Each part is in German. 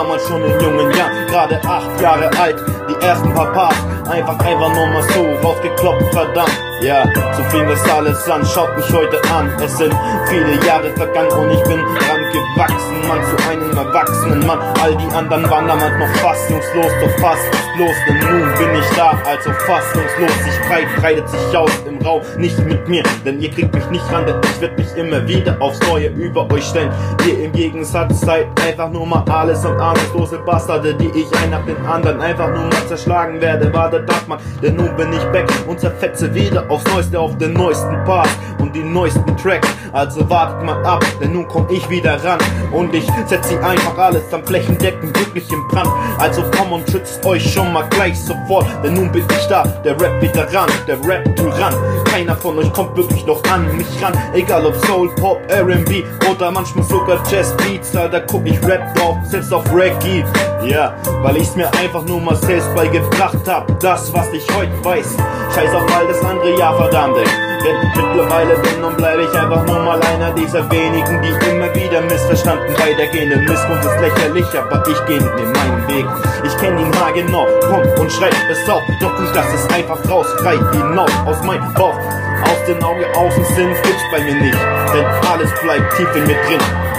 damals schon in jungen Jahren, gerade 8 Jahre alt, die ersten paar Parts, einfach nur mal so rausgekloppt, verdammt. Ja, so fing das alles an, schaut mich heute an. Es sind viele Jahre vergangen und ich bin dran gewachsen, Mann, zu einem erwachsenen Mann. All die anderen waren damals noch fassungslos, doch fassungslos, denn nun bin ich da, also fassungslos. Sich breitet sich aus im Raum, nicht mit mir, denn ihr kriegt mich nicht ran, denn ich werd mich immer wieder aufs Neue über euch stellen. Ihr im Gegensatz seid einfach nur mal alles und ahnungslose Bastarde, die ich ein nach den anderen einfach nur mal zerschlagen werde. Wartet ab, Mann, denn nun bin ich back und zerfetze wieder aufs Neueste auf den neuesten Part und die neuesten Tracks. Also wartet mal ab, denn nun komm ich wieder ran und ich setz sie einfach alles am Flächendecken wirklich im Brand. Also komm und schützt euch schon mal gleich sofort, denn nun bin ich da, der Rap-Veteran, der Rap-Tyrann. Keiner von euch kommt wirklich noch an mich ran, egal ob Soul, Pop, R&B oder manchmal sogar Jazz-Beats, Alter, guck ich Rap drauf, selbst auf Reggae. Ja, weil ich's mir einfach nur mal selbst beigebracht hab, das was ich heute weiß. Scheiß auf all das andere, ja verdammt, ey. Denn mittlerweile bin und bleibe ich einfach nur mal einer dieser wenigen, die immer wieder missverstanden weitergehen. Denn Missmund ist lächerlich, aber ich geh mit meinen Weg. Ich kenn ihn haargenau, komm und schreit es auf, doch ich lass es einfach raus, frei hinaus aus meinem Bauch. Aus den Augen, Außensinn gibt's bei mir nicht, denn alles bleibt tief in mir drin.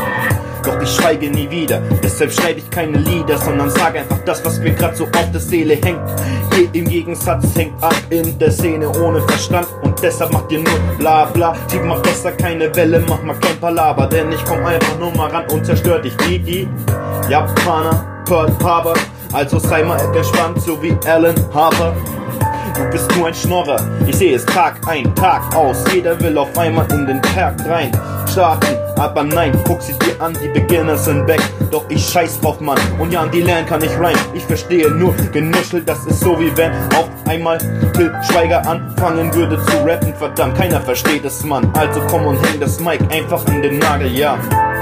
Doch ich schweige nie wieder, deshalb schreibe ich keine Lieder, sondern sage einfach das, was mir grad so auf der Seele hängt. Ihr im Gegensatz hängt ab in der Szene ohne Verstand und deshalb macht ihr nur bla bla. Schieb mal besser keine Welle, mach mal kein Palaver, denn ich komm einfach nur mal ran und zerstör dich wie die Japaner, Pearl Harbor. Also sei mal entspannt, so wie Alan Harper. Du bist nur ein Schnorrer, ich sehe es Tag ein, Tag aus. Jeder will auf einmal in den Tag rein starten, aber nein, guck sie dir an, die Beginner sind weg. Doch ich scheiß drauf, Mann, und ja, an die lernen kann ich rein. Ich verstehe nur Genuschel, das ist so wie wenn auf einmal Till Schweiger anfangen würde zu rappen. Verdammt, keiner versteht es, Mann, also komm und häng das Mic einfach an den Nagel, ja.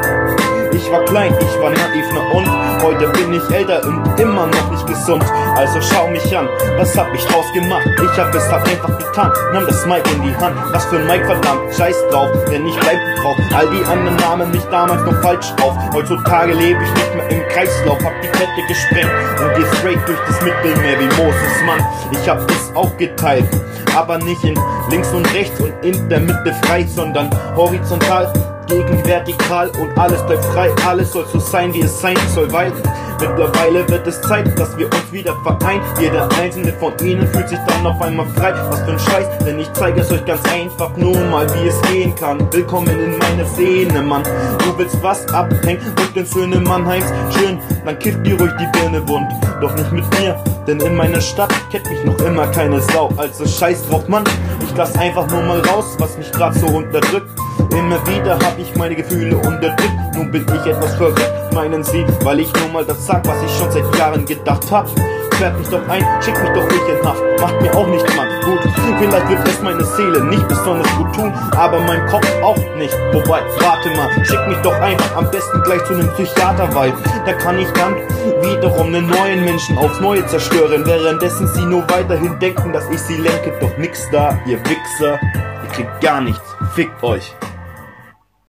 Ich war klein, ich war naiv, na und heute bin ich älter und immer noch nicht gesund. Also schau mich an, was hab ich draus gemacht? Ich hab es halt einfach getan, nahm das Mic in die Hand. Was für ein Mic, verdammt, scheiß drauf, denn ich bleib drauf. All die anderen nahmen mich damals noch falsch auf. Heutzutage lebe ich nicht mehr im Kreislauf, hab die Kette gesprengt und geh straight durch das Mittelmeer wie Moses, Mann. Ich hab es auch geteilt, aber nicht in links und rechts und in der Mitte frei, sondern horizontal gegen vertikal und alles bleibt frei, alles soll so sein, wie es sein soll, weil mittlerweile wird es Zeit, dass wir uns wieder vereinen. Jeder einzelne von ihnen fühlt sich dann auf einmal frei. Was für ein Scheiß, denn ich zeige es euch ganz einfach nur mal, wie es gehen kann. Willkommen in meiner Szene, Mann. Du willst was abhängen mit den Söhnen Mannheims? Schön, dann kifft dir ruhig die Birne wund. Doch nicht mit mir, denn in meiner Stadt kennt mich noch immer keine Sau. Also scheiß drauf, Mann, ich lass einfach nur mal raus, was mich grad so unterdrückt. Immer wieder hab ich meine Gefühle unterdrückt. Nun bin ich etwas verrückt, meinen sie, weil ich nur mal das sag, was ich schon seit Jahren gedacht hab. Sperrt mich doch ein, schickt mich doch nicht in Haft, macht mir auch nichts, Mann. Gut, vielleicht wird es meine Seele nicht besonders gut tun, aber mein Kopf auch nicht. Wobei, warte mal, schick mich doch einfach am besten gleich zu einem Psychiater, weil da kann ich dann wiederum einen neuen Menschen aufs Neue zerstören, währenddessen sie nur weiterhin denken, dass ich sie lenke. Doch nix da, ihr Wichser, ihr kriegt gar nichts, fickt euch.